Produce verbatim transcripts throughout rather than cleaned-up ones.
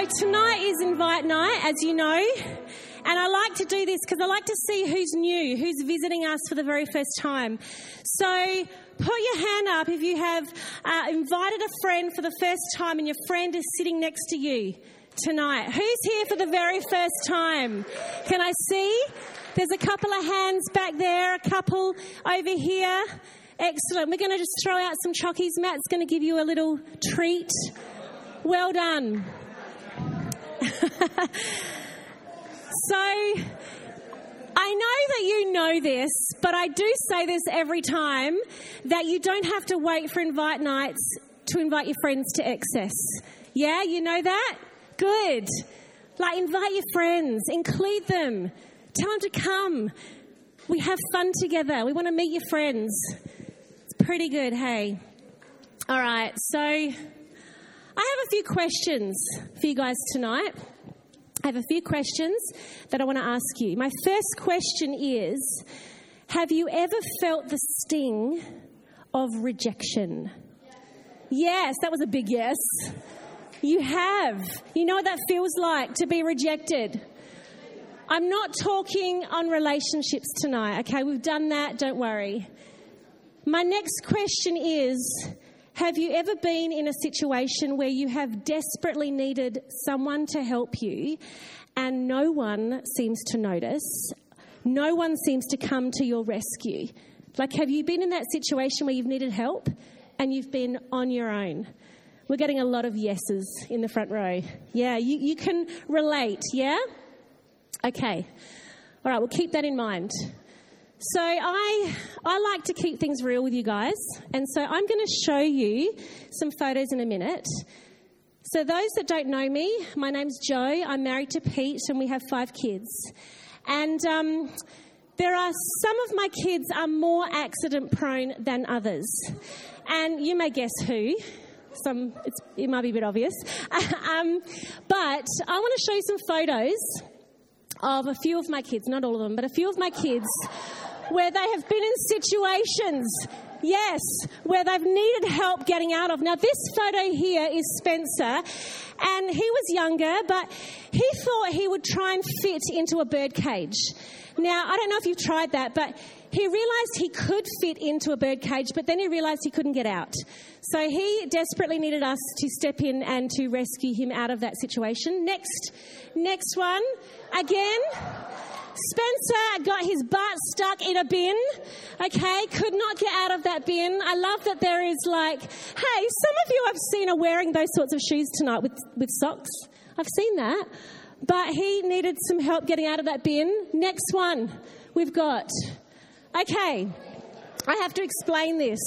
tonight is Invite Night, as you know, and I like to do this because I like to see who's new, who's visiting us for the very first time. So put your hand up if you have uh, invited a friend for the first time and your friend is sitting next to you tonight. Who's here for the very first time? Can I see? There's a couple of hands back there, a couple over here. Excellent. We're going to just throw out some chockies. Matt's going to give you a little treat. Well done. So, I know that you know this, but I do say this every time, that you don't have to wait for invite nights to invite your friends to Excess. Yeah, you know that? Good. Like, invite your friends, include them, tell them to come. We have fun together. We want to meet your friends. It's pretty good, hey? All right, so I have a few questions for you guys tonight. I have a few questions that I want to ask you. My first question is, have you ever felt the sting of rejection? Yes, that was a big yes. You have. You know what that feels like, to be rejected. I'm not talking on relationships tonight, okay? We've done that, don't worry. My next question is, have you ever been in a situation where you have desperately needed someone to help you and no one seems to notice? No one seems to come to your rescue. Like, have you been in that situation where you've needed help and you've been on your own? We're getting a lot of yeses in the front row. Yeah, you, you can relate, yeah? Okay. All right, we'll keep that in mind. So I I like to keep things real with you guys, and so I'm going to show you some photos in a minute. So those that don't know me, my name's Jo. I'm married to Pete, and we have five kids. And um, there are some of my kids are more accident prone than others, and you may guess who. Some it's, it might be a bit obvious, um, but I want to show you some photos of a few of my kids, not all of them, but a few of my kids, where they have been in situations, yes, where they've needed help getting out of. Now, this photo here is Spencer, and he was younger, but he thought he would try and fit into a bird cage. Now, I don't know if you've tried that, but he realised he could fit into a bird cage, but then he realised he couldn't get out. So he desperately needed us to step in and to rescue him out of that situation. Next, next one, again. Spencer got his butt stuck in a bin, okay, could not get out of that bin. I love that there is like, hey, some of you I've seen are wearing those sorts of shoes tonight with, with socks. I've seen that. But he needed some help getting out of that bin. Next one we've got. Okay, I have to explain this.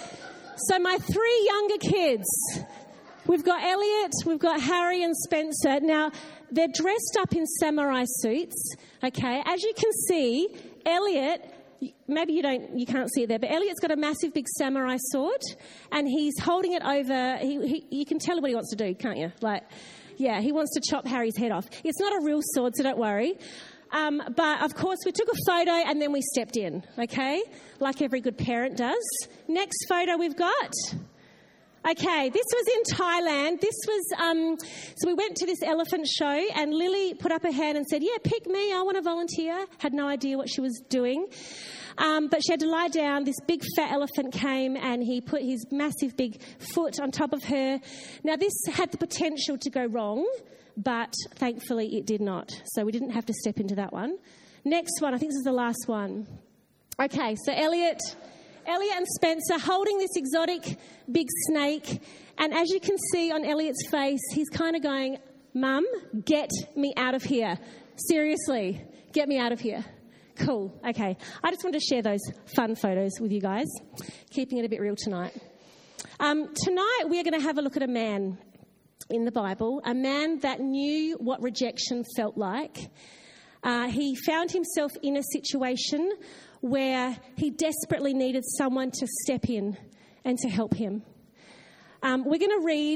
So my three younger kids, we've got Elliot, we've got Harry and Spencer. Now, they're dressed up in samurai suits, okay? As you can see, Elliot, maybe you don't, you can't see it there, but Elliot's got a massive big samurai sword, and he's holding it over. He, he, you can tell what he wants to do, can't you? Like, yeah, he wants to chop Harry's head off. It's not a real sword, so don't worry. Um, but, of course, we took a photo and then we stepped in, okay? Like every good parent does. Next photo we've got. Okay, this was in Thailand. This was, um, so we went to this elephant show and Lily put up her hand and said, yeah, pick me, I want to volunteer. Had no idea what she was doing. Um, but she had to lie down. This big fat elephant came and he put his massive big foot on top of her. Now, this had the potential to go wrong, but thankfully it did not. So we didn't have to step into that one. Next one, I think this is the last one. Okay, so Elliot... Elliot and Spencer holding this exotic big snake. And as you can see on Elliot's face, he's kind of going, Mum, get me out of here. Seriously, get me out of here. Cool. Okay. I just wanted to share those fun photos with you guys, keeping it a bit real tonight. Um, tonight we are going to have a look at a man in the Bible, a man that knew what rejection felt like. Uh, he found himself in a situation where he desperately needed someone to step in and to help him. Um, we're going to read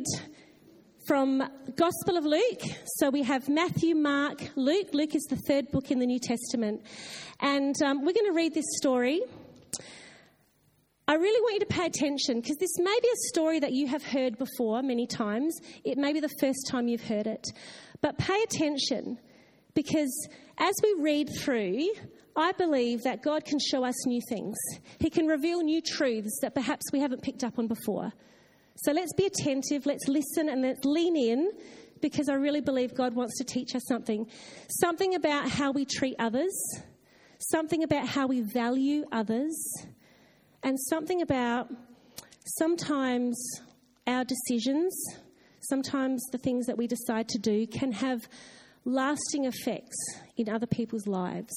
from Gospel of Luke. So we have Matthew, Mark, Luke. Luke is the third book in the New Testament. And um, we're going to read this story I really want you to pay attention, because this may be a story that you have heard before many times. It may be the first time you've heard it. But pay attention, because as we read through, I believe that God can show us new things. He can reveal new truths that perhaps we haven't picked up on before. So let's be attentive, let's listen, and let's lean in, because I really believe God wants to teach us something. Something about how we treat others, something about how we value others, and something about sometimes our decisions, sometimes the things that we decide to do can have lasting effects in other people's lives.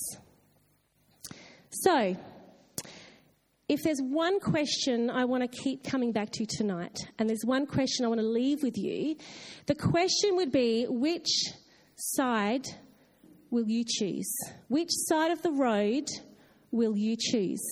So, if there's one question I want to keep coming back to tonight, and there's one question I want to leave with you, the question would be, which side will you choose? Which side of the road will you choose?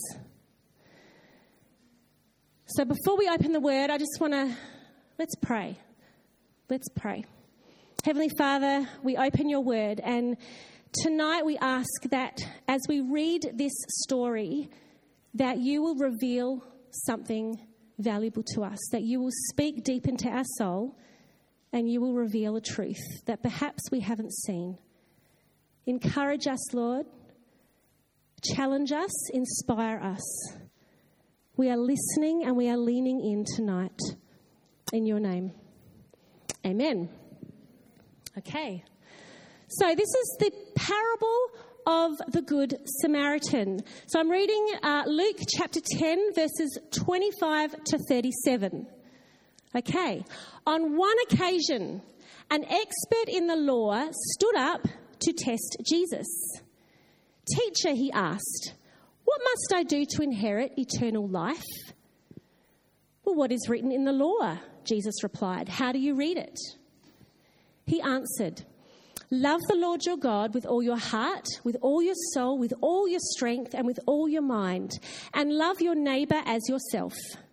So before we open the word, I just want to, let's pray. Let's pray. Heavenly Father, we open your word, and tonight we ask that as we read this story, that you will reveal something valuable to us, that you will speak deep into our soul, and you will reveal a truth that perhaps we haven't seen. Encourage us, Lord. Challenge us, inspire us. We are listening and we are leaning in tonight. In your name. Amen. Okay. So this is the parable of the Good Samaritan. So I'm reading uh, Luke chapter ten, verses twenty-five to thirty-seven. Okay. On one occasion, an expert in the law stood up to test Jesus. "Teacher," he asked, "what must I do to inherit eternal life?" "Well, what is written in the law?" Jesus replied. "How do you read it?" He answered, "Love the Lord your God with all your heart, with all your soul, with all your strength, and with all your mind, and love your neighbour as yourself."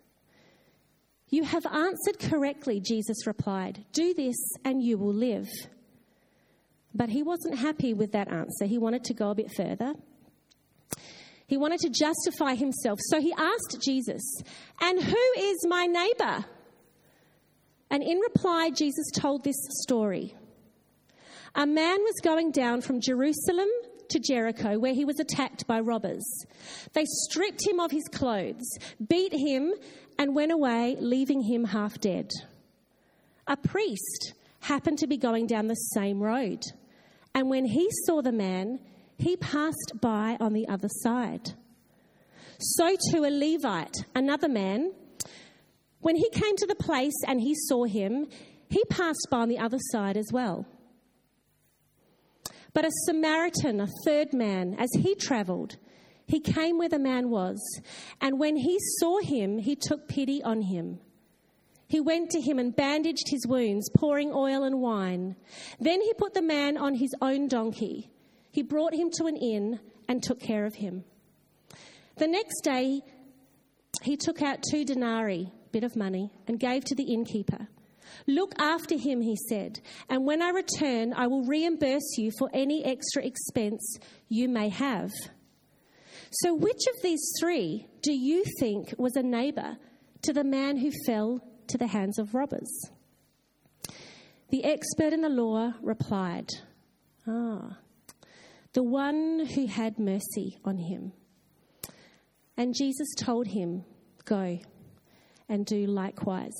"You have answered correctly," Jesus replied. "Do this and you will live." But he wasn't happy with that answer. He wanted to go a bit further. He wanted to justify himself. So he asked Jesus, "And who is my neighbour?" And in reply, Jesus told this story. A man was going down from Jerusalem to Jericho, where he was attacked by robbers. They stripped him of his clothes, beat him, and went away, leaving him half dead. A priest happened to be going down the same road, and when he saw the man, he passed by on the other side. So too a Levite, another man, when he came to the place and he saw him, he passed by on the other side as well. But a Samaritan, a third man, as he travelled, he came where the man was, and when he saw him, he took pity on him. He went to him and bandaged his wounds, pouring oil and wine. Then he put the man on his own donkey. He brought him to an inn and took care of him. The next day, he took out two denarii, bit of money, and gave to the innkeeper. "Look after him," he said, "and when I return, I will reimburse you for any extra expense you may have." So which of these three do you think was a neighbour to the man who fell to the hands of robbers? The expert in the law replied, "Ah, the one who had mercy on him." And Jesus told him, "Go and do likewise."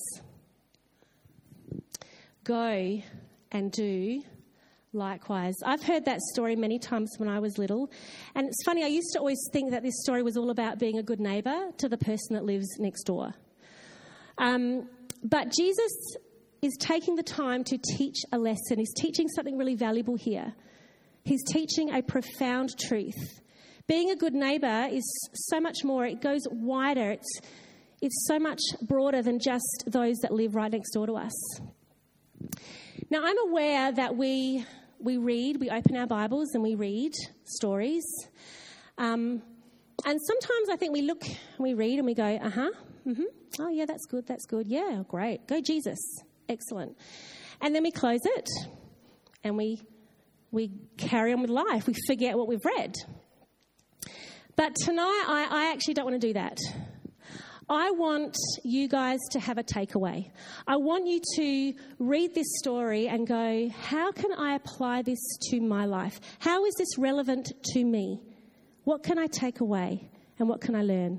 Go and do likewise. I've heard that story many times when I was little. And it's funny, I used to always think that this story was all about being a good neighbour to the person that lives next door. Um, but Jesus is taking the time to teach a lesson. He's teaching something really valuable here. He's teaching a profound truth. Being a good neighbour is so much more. It goes wider. It's, it's so much broader than just those that live right next door to us. Now, I'm aware that we we read, we open our Bibles and we read stories. Um, and sometimes I think we look and we read and we go, uh-huh, mm-hmm, oh yeah, that's good, that's good, yeah, great, go Jesus, excellent. And then we close it and we we carry on with life. We forget what we've read. But tonight, I, I actually don't want to do that. I want you guys to have a takeaway. I want you to read this story and go, how can I apply this to my life? How is this relevant to me? What can I take away and what can I learn?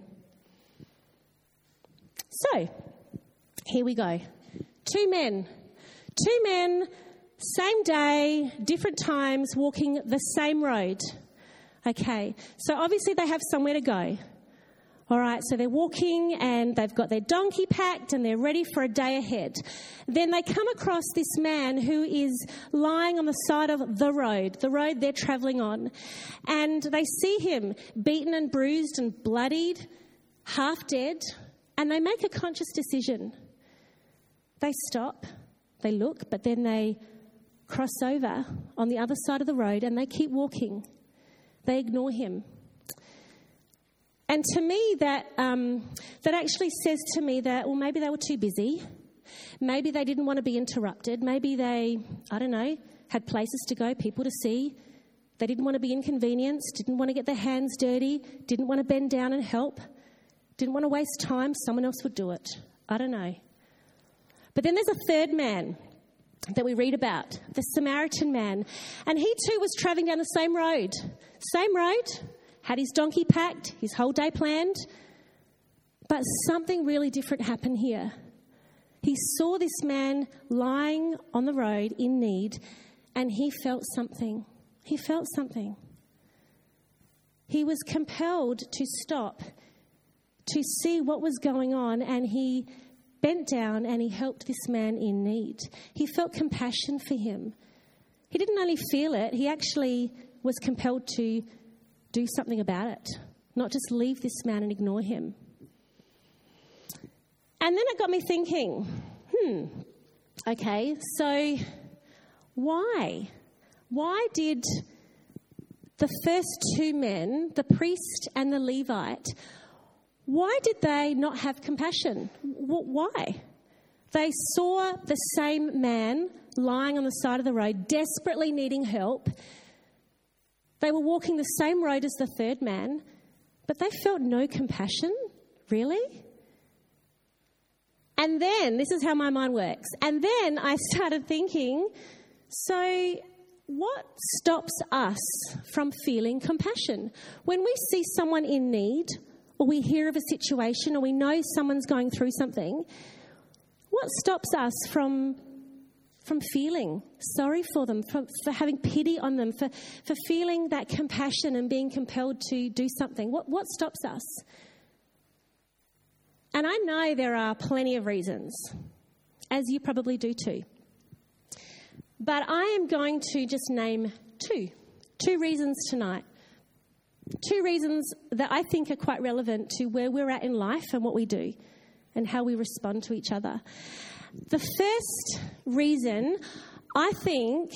So, here we go. Two men. Two men, same day, different times, walking the same road. Okay, so obviously they have somewhere to go. All right, so they're walking and they've got their donkey packed and they're ready for a day ahead. Then they come across this man who is lying on the side of the road, the road they're travelling on. And they see him beaten and bruised and bloodied, half dead, and they make a conscious decision. They stop, they look, but then they cross over on the other side of the road and they keep walking. They ignore him. And to me, that um, that actually says to me that, well, maybe they were too busy. Maybe they didn't want to be interrupted. Maybe they, I don't know, had places to go, people to see. They didn't want to be inconvenienced, didn't want to get their hands dirty, didn't want to bend down and help, didn't want to waste time. Someone else would do it. I don't know. But then there's a third man that we read about, the Samaritan man. And he too was travelling down the same road. Same road. Had his donkey packed, his whole day planned. But something really different happened here. He saw this man lying on the road in need, and he felt something. He felt something. He was compelled to stop, to see what was going on, and he bent down and he helped this man in need. He felt compassion for him. He didn't only feel it, he actually was compelled to do something about it, not just leave this man and ignore him. And then it got me thinking, hmm, okay, so why? Why did the first two men, the priest and the Levite, why did they not have compassion? Why? They saw the same man lying on the side of the road, desperately needing help. They were walking the same road as the third man, but they felt no compassion, really? And then, this is how my mind works, and then I started thinking, so what stops us from feeling compassion? When we see someone in need, or we hear of a situation, or we know someone's going through something, what stops us from from feeling sorry for them, for, for having pity on them, for, for feeling that compassion and being compelled to do something? What, what stops us? And I know there are plenty of reasons, as you probably do too. But I am going to just name two, two reasons tonight. Two reasons that I think are quite relevant to where we're at in life and what we do and how we respond to each other. The first reason, I think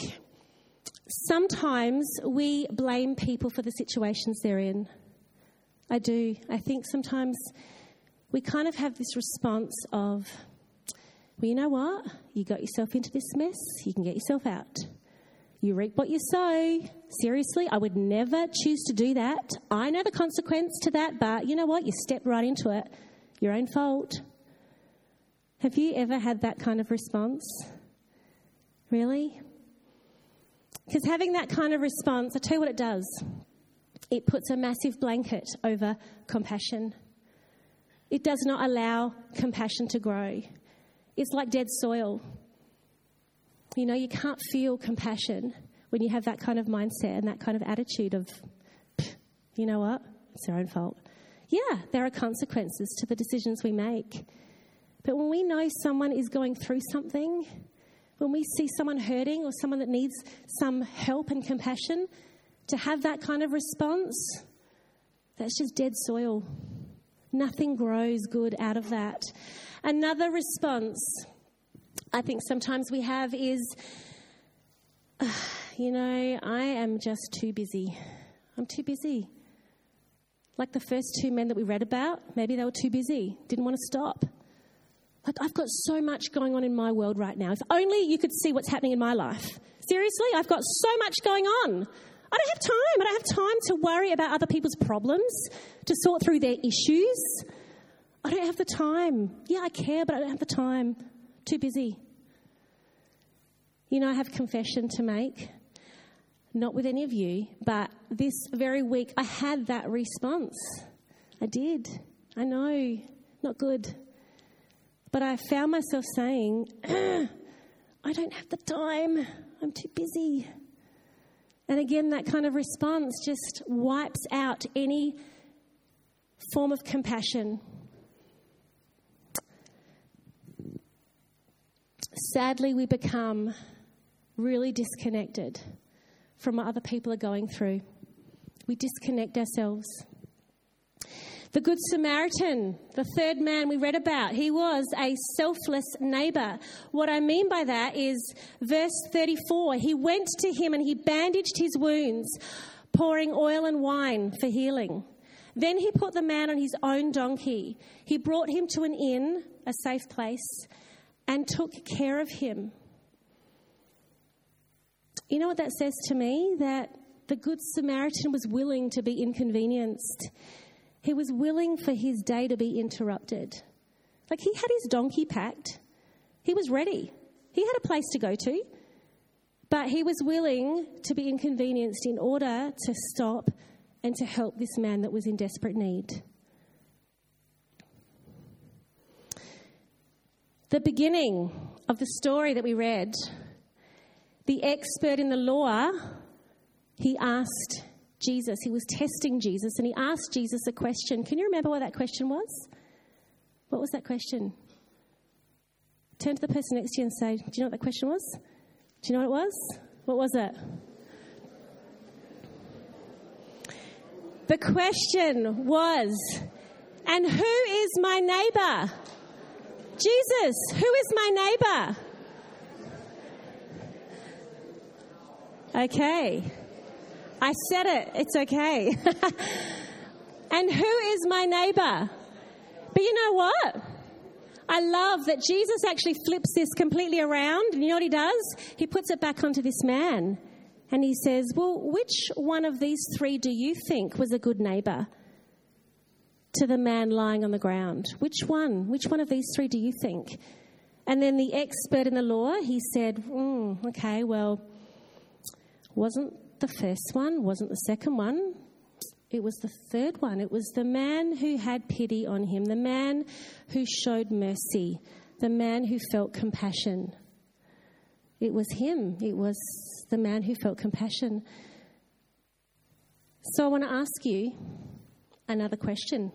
sometimes we blame people for the situations they're in. I do. I think sometimes we kind of have this response of, well, you know what? You got yourself into this mess. You can get yourself out. You reap what you sow. Seriously, I would never choose to do that. I know the consequence to that, but you know what? You stepped right into it. Your own fault. Have you ever had that kind of response? Really? Because having that kind of response, I'll tell you what it does. It puts a massive blanket over compassion. It does not allow compassion to grow. It's like dead soil. You know, you can't feel compassion when you have that kind of mindset and that kind of attitude of, you know what, it's their own fault. Yeah, there are consequences to the decisions we make. But when we know someone is going through something, when we see someone hurting or someone that needs some help and compassion, to have that kind of response, that's just dead soil. Nothing grows good out of that. Another response I think sometimes we have is, uh, you know, I am just too busy. I'm too busy. Like the first two men that we read about, maybe they were too busy, didn't want to stop. Like, I've got so much going on in my world right now. If only you could see what's happening in my life. Seriously, I've got so much going on. I don't have time. I don't have time to worry about other people's problems, to sort through their issues. I don't have the time. Yeah, I care, but I don't have the time. Too busy. You know, I have confession to make. Not with any of you, but this very week I had that response. I did. I know. Not good. But I found myself saying, I don't have the time. I'm too busy. And again, that kind of response just wipes out any form of compassion. Sadly, we become really disconnected from what other people are going through. We disconnect ourselves. The Good Samaritan, the third man we read about, he was a selfless neighbour. What I mean by that is verse thirty-four, he went to him and he bandaged his wounds, pouring oil and wine for healing. Then he put the man on his own donkey. He brought him to an inn, a safe place, and took care of him. You know what that says to me? That the Good Samaritan was willing to be inconvenienced. He was willing for his day to be interrupted. Like, he had his donkey packed. He was ready. He had a place to go to. But he was willing to be inconvenienced in order to stop and to help this man that was in desperate need. The beginning of the story that we read, the expert in the law, he asked Jesus, he was testing Jesus, and he asked Jesus a question. Can you remember what that question was? What was that question? Turn to the person next to you and say, do you know what that question was? Do you know what it was? What was it? The question was, and who is my neighbour? Jesus, who is my neighbour? Okay. I said it. It's okay. And who is my neighbour? But you know what? I love that Jesus actually flips this completely around. And you know what he does? He puts it back onto this man. And he says, well, which one of these three do you think was a good neighbour to the man lying on the ground? Which one? Which one of these three do you think? And then the expert in the law, he said, mm, okay, well, wasn't the first one, wasn't the second one. It was the third one. It was the man who had pity on him, the man who showed mercy, the man who felt compassion. It was him. It was the man who felt compassion. So I want to ask you another question.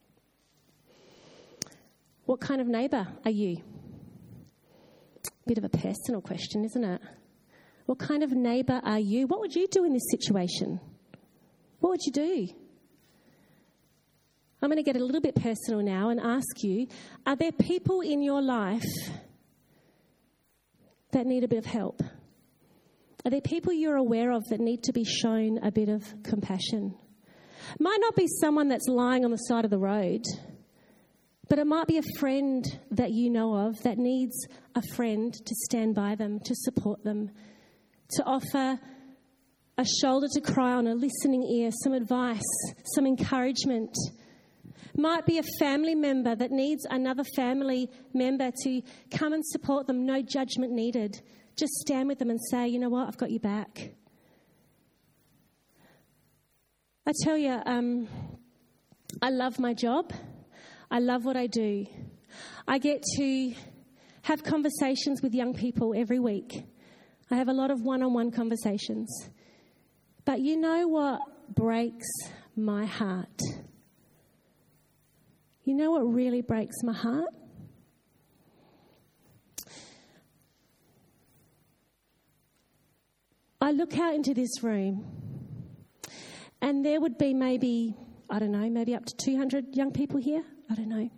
What kind of neighbour are you? Bit of a personal question, isn't it? What kind of neighbour are you? What would you do in this situation? What would you do? I'm going to get a little bit personal now and ask you, are there people in your life that need a bit of help? Are there people you're aware of that need to be shown a bit of compassion? Might not be someone that's lying on the side of the road, but it might be a friend that you know of that needs a friend to stand by them, to support them, to offer a shoulder to cry on, a listening ear, some advice, some encouragement. Might be a family member that needs another family member to come and support them, no judgment needed. Just stand with them and say, you know what, I've got you back. I tell you, um, I love my job. I love what I do. I get to have conversations with young people every week. I have a lot of one-on-one conversations. But you know what breaks my heart? You know what really breaks my heart? I look out into this room and there would be maybe, I don't know, maybe up to two hundred young people here. I don't know.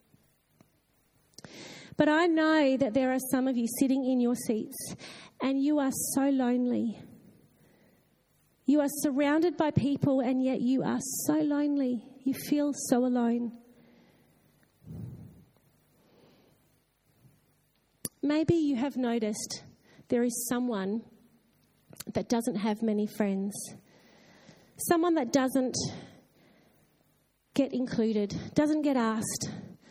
But I know that there are some of you sitting in your seats and you are so lonely. You are surrounded by people and yet you are so lonely. You feel so alone. Maybe you have noticed there is someone that doesn't have many friends. Someone that doesn't get included, doesn't get asked,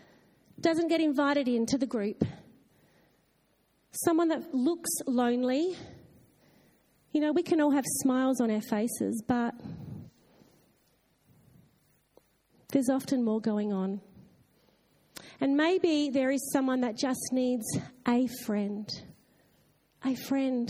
doesn't get invited into the group. Someone that looks lonely. You know, we can all have smiles on our faces, but there's often more going on. And maybe there is someone that just needs a friend. A friend.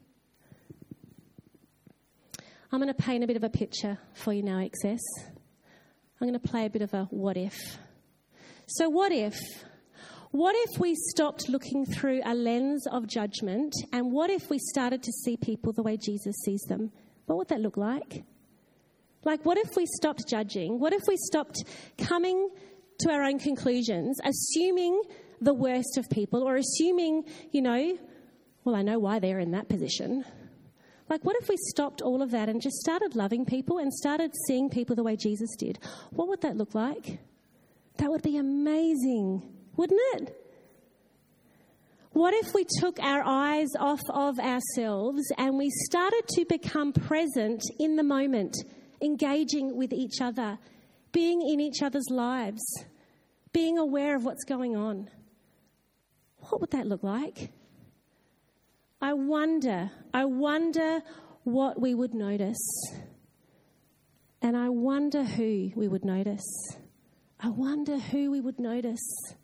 I'm going to paint a bit of a picture for you now, Excess. I'm going to play a bit of a what if. So what if? What if we stopped looking through a lens of judgment, and what if we started to see people the way Jesus sees them? What would that look like? Like, what if we stopped judging? What if we stopped coming to our own conclusions, assuming the worst of people, or assuming, you know, well, I know why they're in that position. Like, what if we stopped all of that and just started loving people and started seeing people the way Jesus did? What would that look like? That would be amazing, wouldn't it? What if we took our eyes off of ourselves and we started to become present in the moment, engaging with each other, being in each other's lives, being aware of what's going on? What would that look like? I wonder, I wonder what we would notice. And I wonder who we would notice. I wonder who we would notice.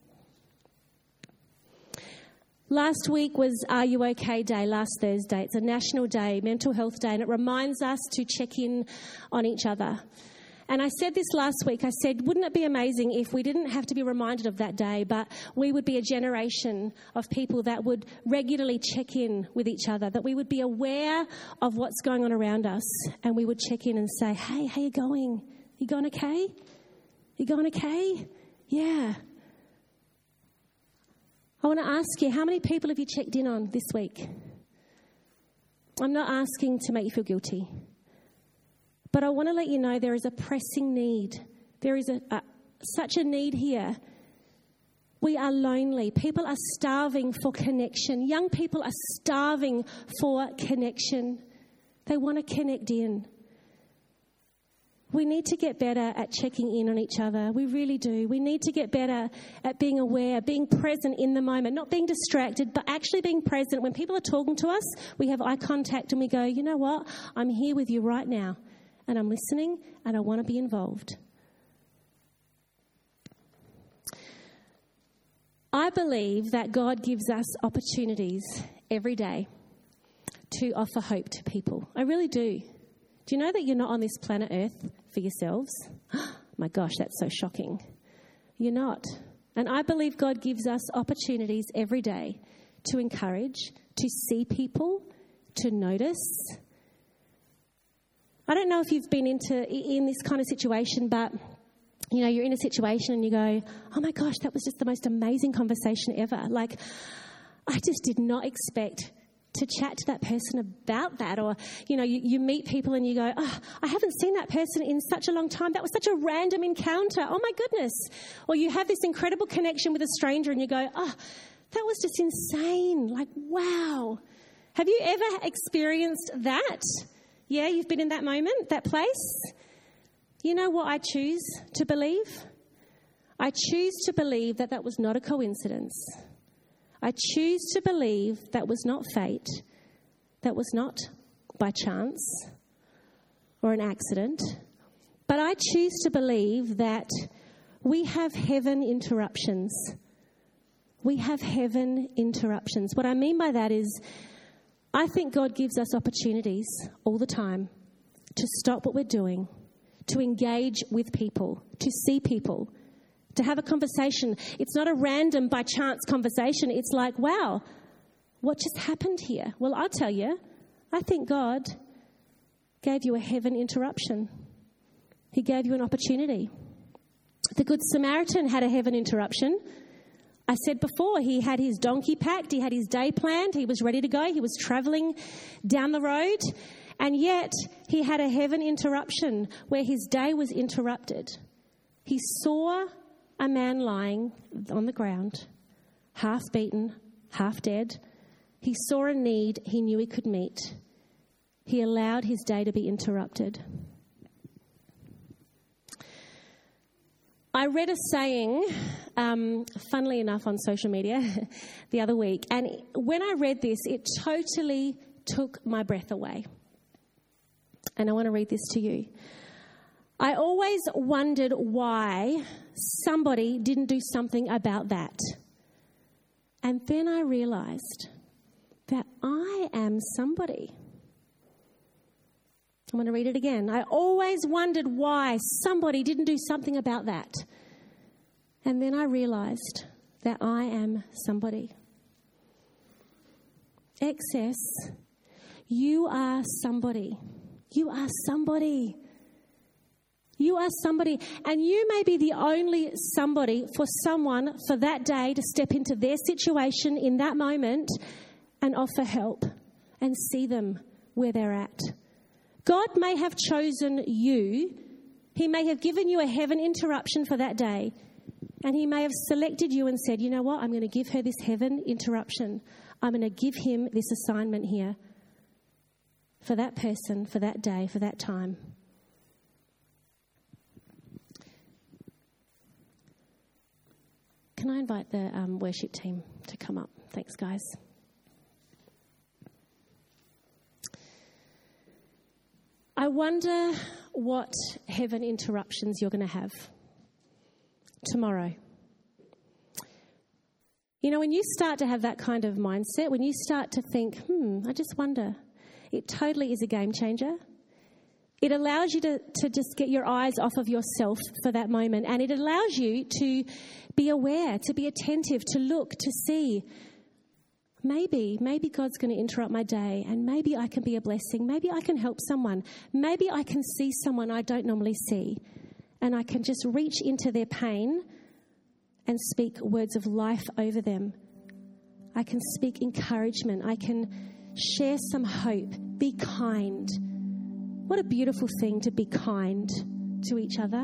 Last week was Are You OK Day, last Thursday. It's a national day, mental health day, and it reminds us to check in on each other. And I said this last week, I said, wouldn't it be amazing if we didn't have to be reminded of that day, but we would be a generation of people that would regularly check in with each other, that we would be aware of what's going on around us, and we would check in and say, hey, how you going? You going okay? You going okay? Yeah. I want to ask you, how many people have you checked in on this week? I'm not asking to make you feel guilty. But I want to let you know there is a pressing need. There is a, a such a need here. We are lonely. People are starving for connection. Young people are starving for connection. They want to connect in. We need to get better at checking in on each other. We really do. We need to get better at being aware, being present in the moment, not being distracted, but actually being present. When people are talking to us, we have eye contact and we go, you know what? I'm here with you right now. And I'm listening, and I want to be involved. I believe that God gives us opportunities every day to offer hope to people. I really do. Do you know that you're not on this planet Earth for yourselves? My gosh, that's so shocking. You're not. And I believe God gives us opportunities every day to encourage, to see people, to notice. I don't know if you've been into in this kind of situation, but, you know, you're in a situation and you go, oh my gosh, that was just the most amazing conversation ever. Like, I just did not expect to chat to that person about that. Or, you know, you, you meet people and you go, oh, I haven't seen that person in such a long time. That was such a random encounter. Oh my goodness. Or you have this incredible connection with a stranger and you go, oh, that was just insane. Like, wow. Have you ever experienced that? Yeah, you've been in that moment, that place. You know what I choose to believe? I choose to believe that that was not a coincidence. I choose to believe that was not fate, that was not by chance or an accident. But I choose to believe that we have heaven interruptions. We have heaven interruptions. What I mean by that is, I think God gives us opportunities all the time to stop what we're doing, to engage with people, to see people, to have a conversation. It's not a random by chance conversation. It's like, wow, what just happened here? Well, I'll tell you, I think God gave you a heaven interruption. He gave you an opportunity. The Good Samaritan had a heaven interruption. I said before, he had his donkey packed, he had his day planned, he was ready to go, he was travelling down the road, and yet he had a heaven interruption where his day was interrupted. He saw a man lying on the ground, half beaten, half dead. He saw a need he knew he could meet. He allowed his day to be interrupted. I read a saying, um, funnily enough, on social media the other week. And when I read this, it totally took my breath away. And I want to read this to you. I always wondered why somebody didn't do something about that. And then I realized that I am somebody. I'm going to read it again. I always wondered why somebody didn't do something about that. And then I realized that I am somebody. Excess, you are somebody. You are somebody. You are somebody. And you may be the only somebody for someone for that day to step into their situation in that moment and offer help and see them where they're at. God may have chosen you. He may have given you a heaven interruption for that day. And he may have selected you and said, you know what, I'm going to give her this heaven interruption. I'm going to give him this assignment here for that person, for that day, for that time. Can I invite the um, worship team to come up? Thanks, guys. I wonder what heaven interruptions you're going to have tomorrow. You know, when you start to have that kind of mindset, when you start to think, hmm, I just wonder, it totally is a game changer. It allows you to, to just get your eyes off of yourself for that moment, and it allows you to be aware, to be attentive, to look, to see. Maybe, maybe God's going to interrupt my day, and maybe I can be a blessing. Maybe I can help someone. Maybe I can see someone I don't normally see, and I can just reach into their pain and speak words of life over them. I can speak encouragement. I can share some hope. Be kind. What a beautiful thing to be kind to each other.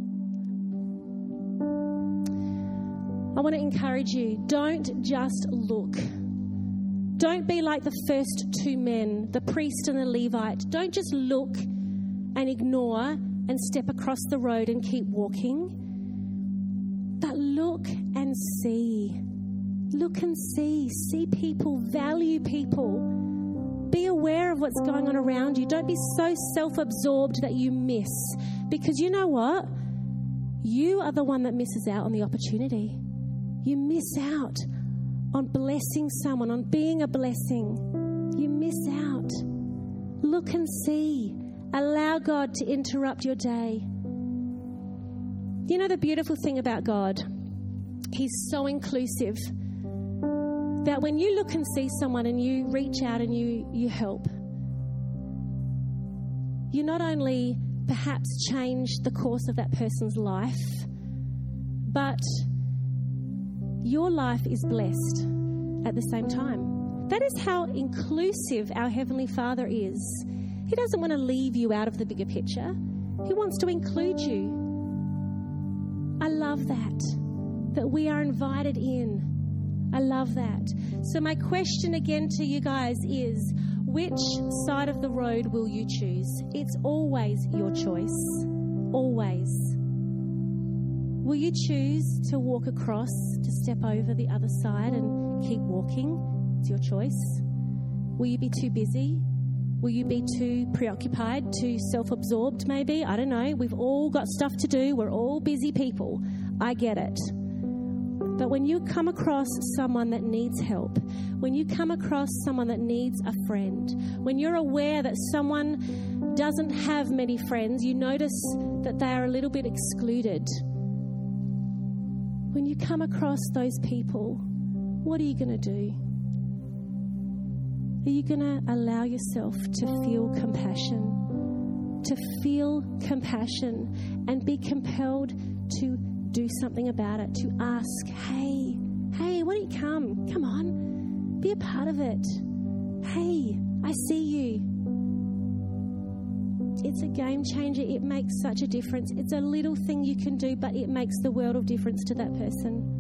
I want to encourage you, don't just look. Don't be like the first two men, the priest and the Levite. Don't just look and ignore and step across the road and keep walking. But look and see. Look and see. See people. Value people. Be aware of what's going on around you. Don't be so self-absorbed that you miss. Because you know what? You are the one that misses out on the opportunity. You miss out on blessing someone, on being a blessing. You miss out. Look and see. Allow God to interrupt your day. You know the beautiful thing about God? He's so inclusive that when you look and see someone and you reach out and you, you help, you not only perhaps change the course of that person's life, but your life is blessed at the same time. That is how inclusive our Heavenly Father is. He doesn't want to leave you out of the bigger picture. He wants to include you. I love that, that we are invited in. I love that. So my question again to you guys is, which side of the road will you choose? It's always your choice. Always. Will you choose to walk across, to step over the other side and keep walking? It's your choice. Will you be too busy? Will you be too preoccupied, too self-absorbed maybe? I don't know. We've all got stuff to do. We're all busy people. I get it. But when you come across someone that needs help, when you come across someone that needs a friend, when you're aware that someone doesn't have many friends, you notice that they are a little bit excluded. When you come across those people, what are you going to do? Are you going to allow yourself to feel compassion, to feel compassion and be compelled to do something about it, to ask, hey, hey, why don't you come? Come on, be a part of it. Hey, I see you. It's a game changer. It makes such a difference. It's a little thing you can do, but it makes the world of difference to that person.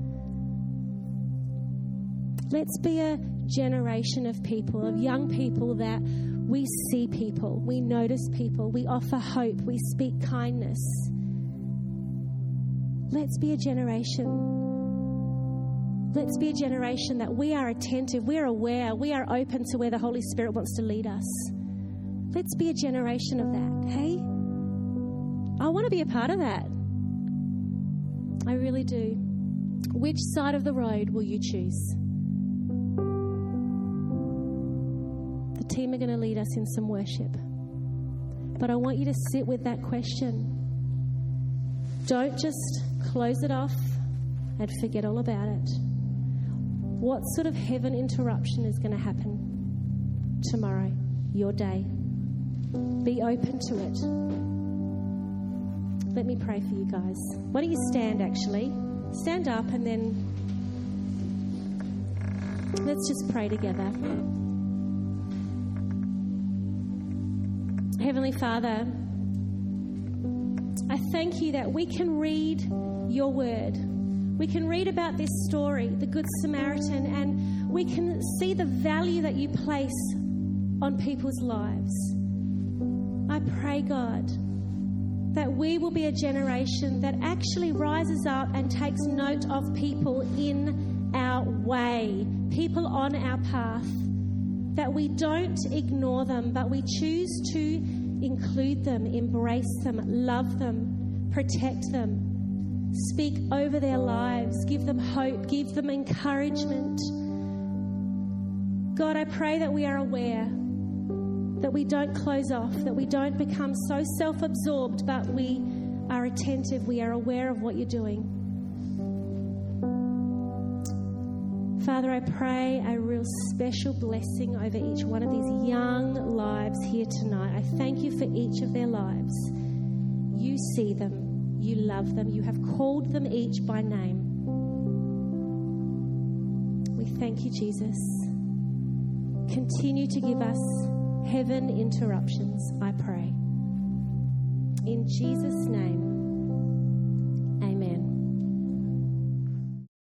Let's be a generation of people, of young people that we see people, we notice people, we offer hope, we speak kindness. Let's be a generation. Let's be a generation that we are attentive, we are aware, we are open to where the Holy Spirit wants to lead us. Let's be a generation of that, hey? I want to be a part of that. I really do. Which side of the road will you choose? The team are going to lead us in some worship. But I want you to sit with that question. Don't just close it off and forget all about it. What sort of heaven interruption is going to happen tomorrow, your day? Be open to it. Let me pray for you guys. Why don't you stand, actually? Stand up and then let's just pray together. Heavenly Father, I thank you that we can read your word. We can read about this story, the Good Samaritan, and we can see the value that you place on people's lives. I pray, God, that we will be a generation that actually rises up and takes note of people in our way, people on our path, that we don't ignore them, but we choose to include them, embrace them, love them, protect them, speak over their lives, give them hope, give them encouragement. God, I pray that we are aware, that we don't close off, that we don't become so self-absorbed, but we are attentive, we are aware of what you're doing. Father, I pray a real special blessing over each one of these young lives here tonight. I thank you for each of their lives. You see them, you love them, you have called them each by name. We thank you, Jesus. Continue to give us heaven interruptions, I pray. In Jesus' name.